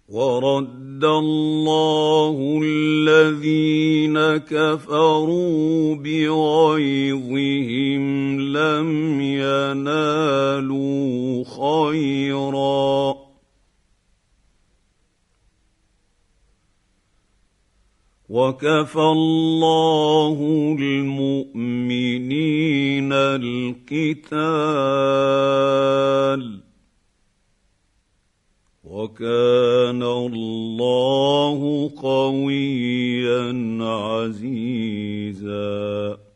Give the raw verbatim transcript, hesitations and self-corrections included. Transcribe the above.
ورد الله الذين كفروا بغيظهم لم ينالوا خيرا وكفى الله المؤمنين القتال وكان الله قويا عزيزا.